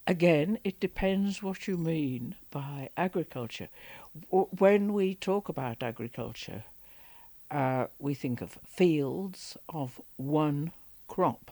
Again, it depends what you mean by agriculture. When we talk about agriculture, we think of fields of one crop.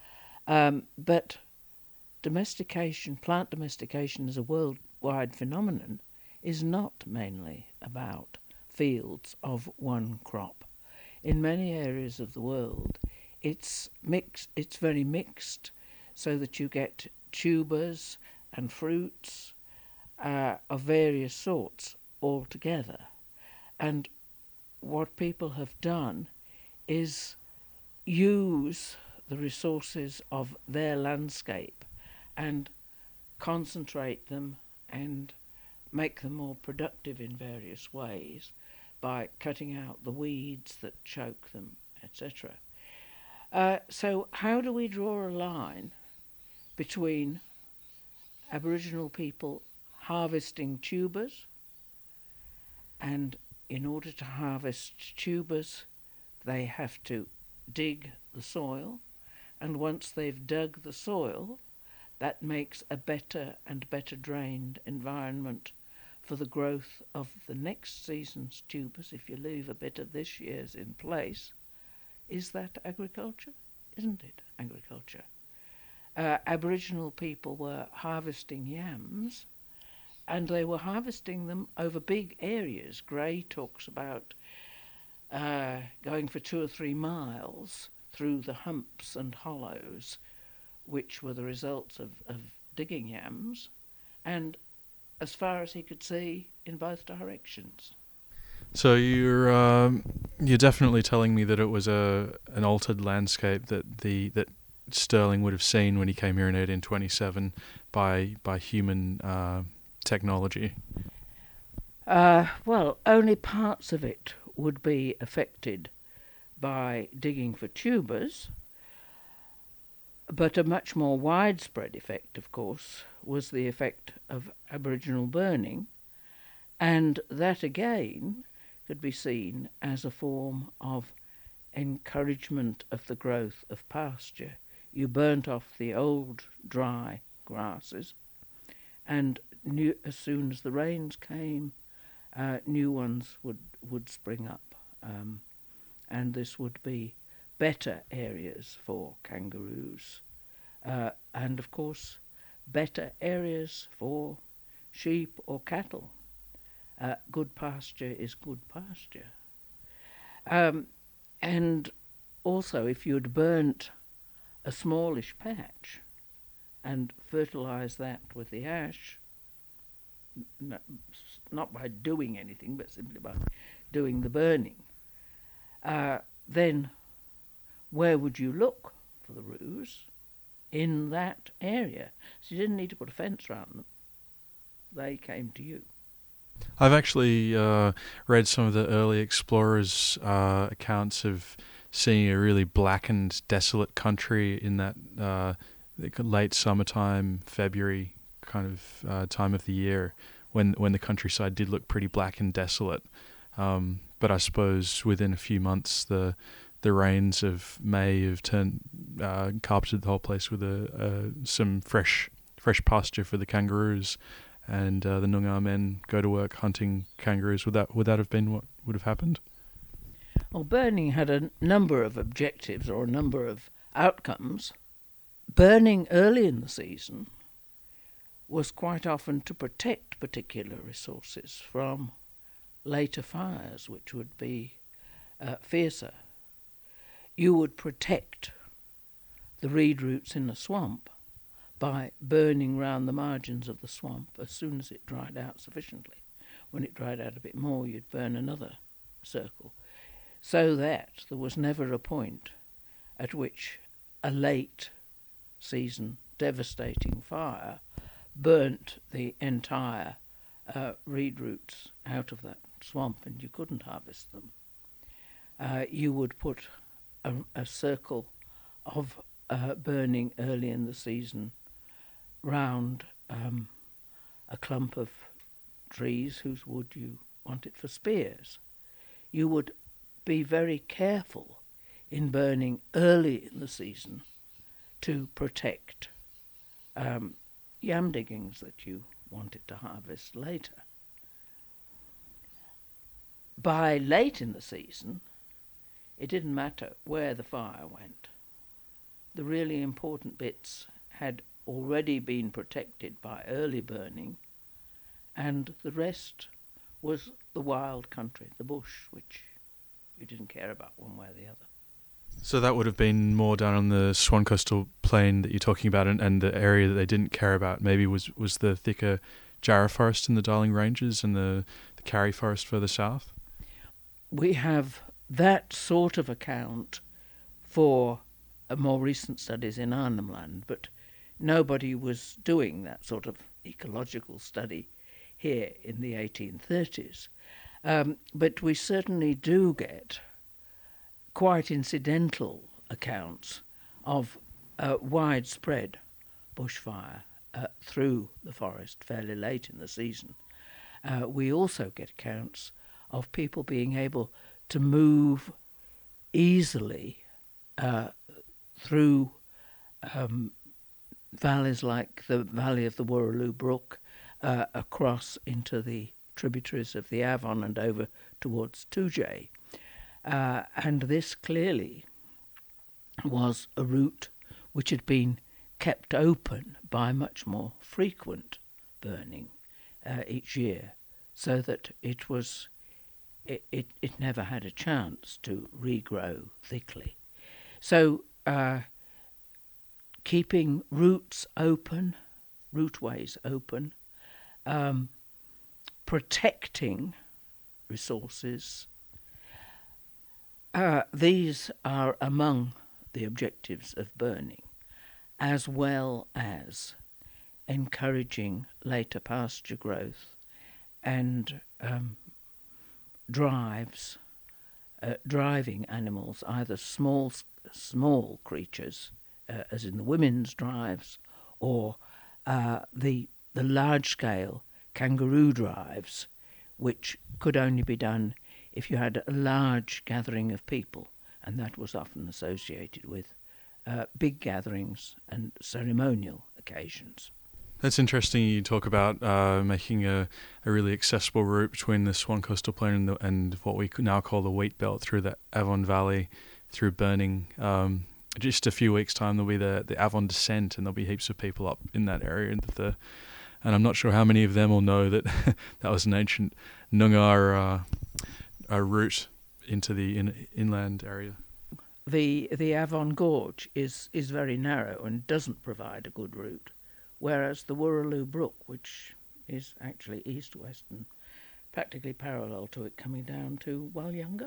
But domestication, plant domestication as a worldwide phenomenon, is not mainly about fields of one crop. In many areas of the world, it's mixed. It's very mixed, so that you get tubers and fruits of various sorts all together. And what people have done is use the resources of their landscape and concentrate them and make them more productive in various ways by cutting out the weeds that choke them, etc. So, how do we draw a line between Aboriginal people harvesting tubers, and in order to harvest tubers, they have to dig the soil, and once they've dug the soil, that makes a better and better drained environment for the growth of the next season's tubers if you leave a bit of this year's in place. Is that agriculture? Isn't it agriculture? Aboriginal people were harvesting yams, and they were harvesting them over big areas. Gray talks about going for 2 or 3 miles through the humps and hollows, which were the results of digging yams, and as far as he could see in both directions. So you're definitely telling me that it was an altered landscape that Sterling would have seen when he came here in 1827 by human technology. Well, only parts of it would be affected by digging for tubers, but a much more widespread effect, of course, was the effect of Aboriginal burning, and that again could be seen as a form of encouragement of the growth of pasture. You burnt off the old dry grasses, and as soon as the rains came, new ones would spring up, and this would be better areas for kangaroos, and of course better areas for sheep or cattle. Good pasture is good pasture. And also, if you'd burnt a smallish patch and fertilised that with the ash, not by doing anything, but simply by doing the burning, then where would you look for the roos? In that area. So you didn't need to put a fence around them. They came to you. I've actually read some of the early explorers' accounts of seeing a really blackened, desolate country in that late summertime, February kind of time of the year, when the countryside did look pretty black and desolate. But I suppose within a few months, the rains of May have carpeted the whole place with some fresh pasture for the kangaroos, and the Noongar men go to work hunting kangaroos. Would that have been what would have happened? Well, burning had a number of objectives or a number of outcomes. Burning early in the season was quite often to protect particular resources from later fires, which would be fiercer. You would protect the reed roots in a swamp by burning round the margins of the swamp as soon as it dried out sufficiently. When it dried out a bit more, you'd burn another circle, so that there was never a point at which a late season devastating fire burnt the entire reed roots out of that swamp and you couldn't harvest them. You would put a circle of burning early in the season round a clump of trees whose wood you wanted for spears. You would be very careful in burning early in the season to protect yam diggings that you wanted to harvest later. By late in the season, it didn't matter where the fire went. The really important bits had already been protected by early burning, and the rest was the wild country, the bush, which you didn't care about one way or the other. So that would have been more down on the Swan Coastal Plain that you're talking about, and the area that they didn't care about maybe was the thicker Jarrah Forest in the Darling Ranges and the Karri Forest further south? We have that sort of account for more recent studies in Arnhem Land, but nobody was doing that sort of ecological study here in the 1830s. But we certainly do get quite incidental accounts of widespread bushfire through the forest fairly late in the season. We also get accounts of people being able to move easily through valleys like the valley of the Warraloo Brook, across into the tributaries of the Avon and over towards Toojay. And this clearly was a route which had been kept open by much more frequent burning each year, so that it never had a chance to regrow thickly. So keeping routes open, routeways open, protecting resources, these are among the objectives of burning, as well as encouraging later pasture growth and driving animals, either small creatures, as in the women's drives, or the large-scale kangaroo drives, which could only be done if you had a large gathering of people, and that was often associated with big gatherings and ceremonial occasions. That's interesting. You talk about making a really accessible route between the Swan Coastal Plain and what we now call the Wheat Belt through the Avon Valley, through burning. Just a few weeks' time, there'll be the Avon Descent, and there'll be heaps of people up in that area. And I'm not sure how many of them will know that that was an ancient Noongar route into the inland area. The Avon Gorge is very narrow and doesn't provide a good route, whereas the Warraloo Brook, which is actually east-west and practically parallel to it, coming down to Wallyunga,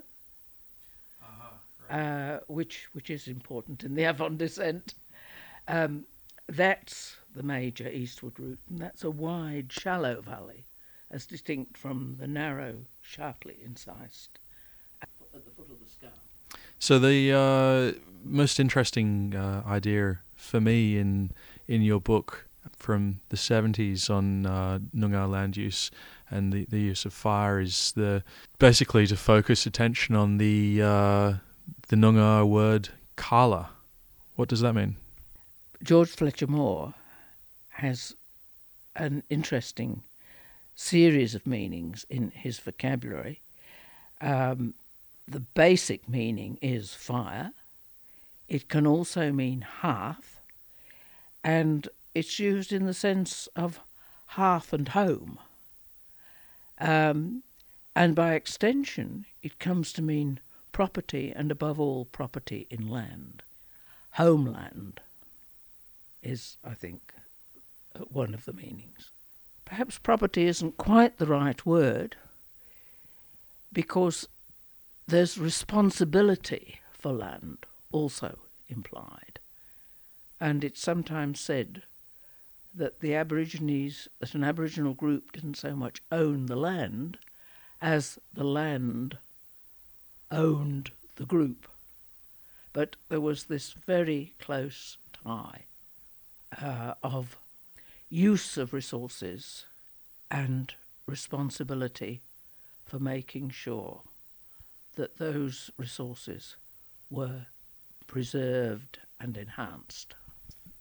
which is important in the Avon Descent. That's the major eastward route, and that's a wide, shallow valley, as distinct from the narrow, sharply incised at the foot of the scarp. So the most interesting idea for me in your book from the 70s on Noongar land use and the use of fire is basically to focus attention on the Noongar word kala. What does that mean? George Fletcher Moore has an interesting series of meanings in his vocabulary. The basic meaning is fire. It can also mean hearth, and it's used in the sense of hearth and home. And by extension, it comes to mean property, and above all, property in land. Homeland is, I think, one of the meanings. Perhaps property isn't quite the right word, because there's responsibility for land also implied. And it's sometimes said that an Aboriginal group didn't so much own the land as the land owned the group. But there was this very close tie of use of resources and responsibility for making sure that those resources were preserved and enhanced.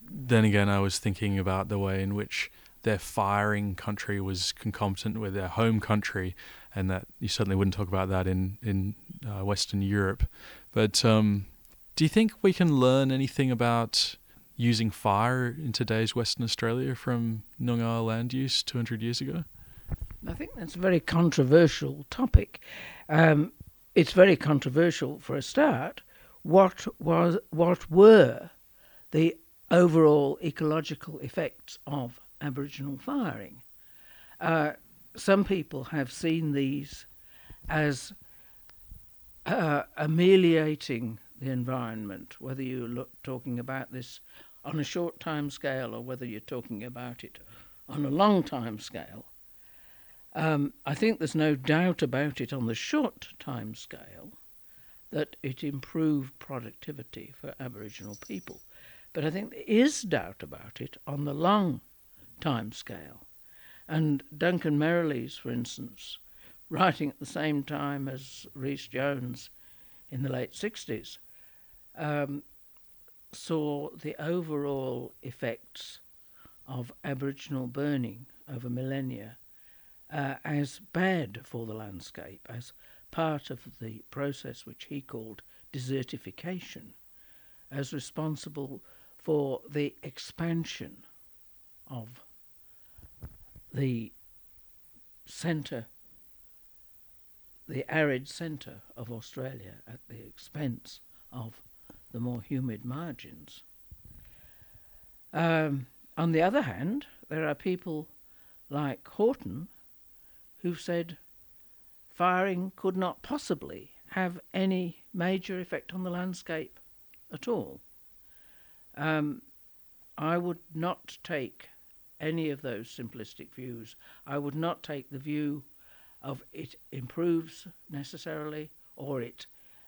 then again, I was thinking about the way in which their firing country was concomitant with their home country, and that you certainly wouldn't talk about that in Western Europe. But do you think we can learn anything about using fire in today's Western Australia from Noongar land use 200 years ago? I think that's a very controversial topic. It's very controversial for a start. What were the overall ecological effects of Aboriginal firing? Some people have seen these as ameliorating the environment, whether you're talking about this on a short time scale or whether you're talking about it on a long time scale. I think there's no doubt about it on the short time scale that it improved productivity for Aboriginal people. But I think there is doubt about it on the long time scale. And Duncan Merrilees, for instance, writing at the same time as Rhys Jones in the late 60s, saw the overall effects of Aboriginal burning over millennia as bad for the landscape, as part of the process which he called desertification, as responsible for the expansion of the centre, the arid centre of Australia at the expense of the more humid margins. On the other hand, there are people like Horton who've said firing could not possibly have any major effect on the landscape at all. I would not take any of those simplistic views. I would not take the view of it improves necessarily, or it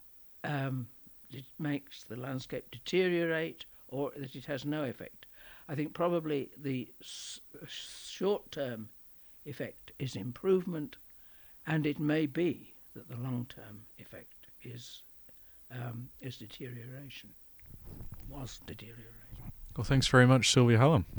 makes the landscape deteriorate, or that it has no effect. I think probably the short-term effect is improvement, and it may be that the long-term effect is deterioration, was deterioration. Well, thanks very much, Sylvia Hallam.